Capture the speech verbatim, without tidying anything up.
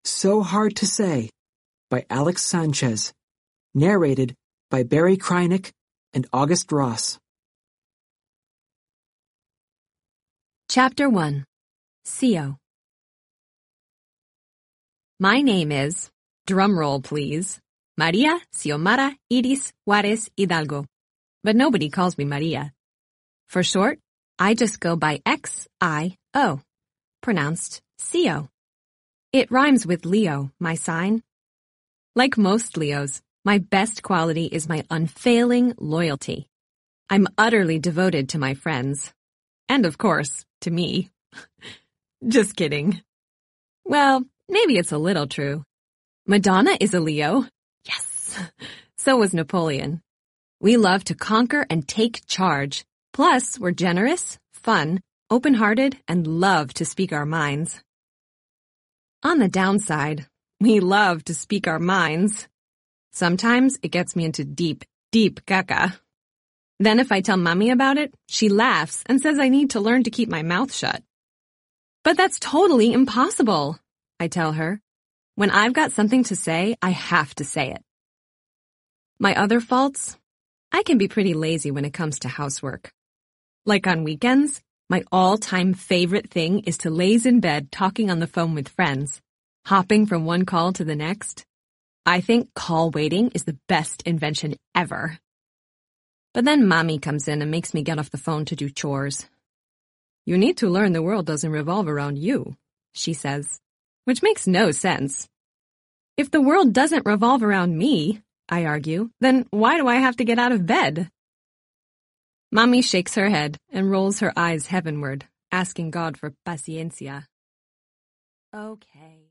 So Hard to Say by Alex Sanchez. Narrated by Barry Krynick and August Ross. Chapter one. C O. My name is, drumroll please, Maria Xiomara Iris Juarez Hidalgo, but nobody calls me Maria. For short, I just go by X I O, pronounced C O. It rhymes with Leo, my sign. Like most Leos, my best quality is my unfailing loyalty. I'm utterly devoted to my friends. And of course, to me. Just kidding. Well, maybe it's a little true. Madonna is a Leo. Yes. So was Napoleon. We love to conquer and take charge. Plus, we're generous, fun, open-hearted, and love to speak our minds. On the downside, we love to speak our minds. Sometimes it gets me into deep, deep caca. Then if I tell Mommy about it, she laughs and says I need to learn to keep my mouth shut. But that's totally impossible, I tell her. When I've got something to say, I have to say it. My other faults? I can be pretty lazy when it comes to housework. Like on weekends, my all-time favorite thing is to laze in bed talking on the phone with friends, hopping from one call to the next. I think call waiting is the best invention ever. But then Mommy comes in and makes me get off the phone to do chores. You need to learn the world doesn't revolve around you, she says, which makes no sense. If the world doesn't revolve around me, I argue, then why do I have to get out of bed? Mommy shakes her head and rolls her eyes heavenward, asking God for paciencia. Okay.